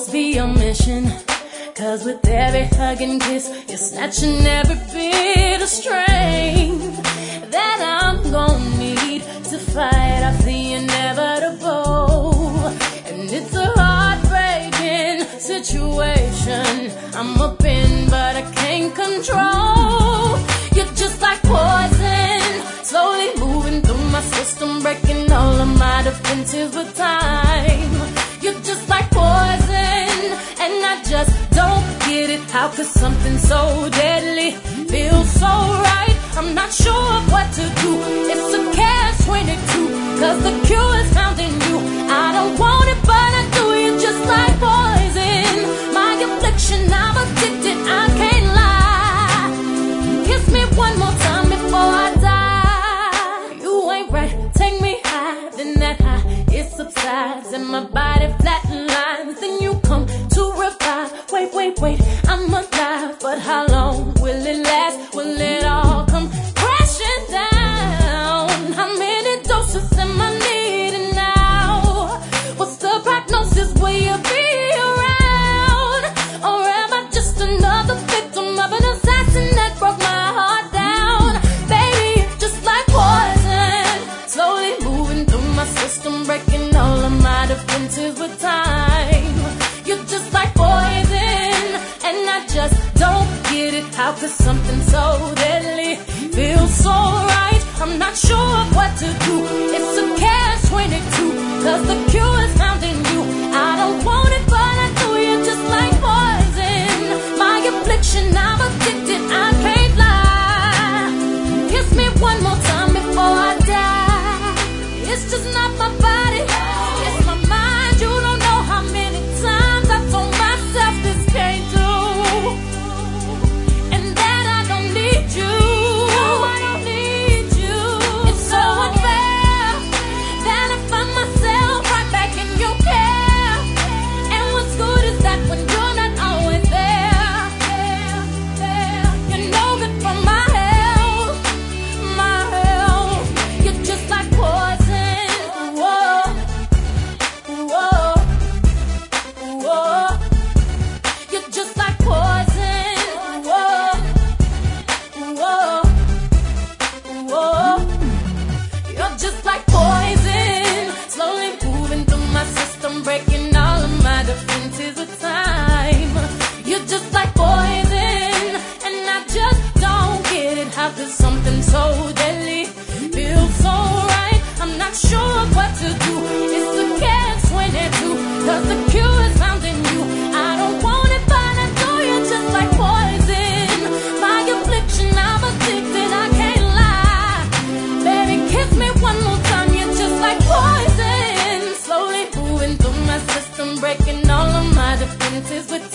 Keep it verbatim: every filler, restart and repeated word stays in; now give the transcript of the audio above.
must be your mission. Cause with every hug and kiss, you're snatching every bit of strength that I'm gonna need to fight off the inevitable. And it's a heartbreaking situation I'm up in, but I can't control. You're just like poison, slowly moving through my system, breaking all of my defenses with time. You're just like poison, and I just don't get it. How could something so deadly feel so right? I'm not sure of what to do. It's a catch twenty-two, cause the cure is found in you. I don't want it, but I do. You're just like poison, my affliction, I'm addicted, I can't lie. Kiss me one more time before I die. You ain't right, take me higher than that high. It subsides and my body flatlines. Then you come to revive. Wait, wait, wait, I'm alive, but how long will it last? Will it all come crashing down? How many doses am I needing now? What's the prognosis? Will you be around? Or am I just another victim of an assassin that broke my heart down? Baby, you're just like poison, slowly moving through my system, breaking all of my defenses with time. You're just like poison, and I just don't get it. How could something so deadly feel so right? I'm not sure of what to do. It's a catch twenty-two, cause the cure is found in you. I don't want it, but I do. You're just like poison, my affliction, I'm addicted, I can't lie. Kiss me one more time before I die. It's just not my body, it's my mind. You don't know how many times I told myself this can't do, and that I don't need you. No, I don't need you. It's so unfair that I find myself right back in your care. And what's good is that when you're not always there, there, there, you're no good for my health, my health. You're just like poison. Whoa, whoa, whoa. You're just like poison. Whoa, whoa, whoa. You're just like poison, slowly moving through my system, breaking all of my defenses with time. You're just like poison, and I just don't get it. How could something so deadly feel so right? I'm not sure of what to do. It's a catch twenty-two, cause the cure is found in you. I don't want it, but I do. You're just like poison, my affliction, I'm addicted, I can't lie. Baby, kiss me one more time. You're just like poison, slowly moving through my system, breaking all of my defenses with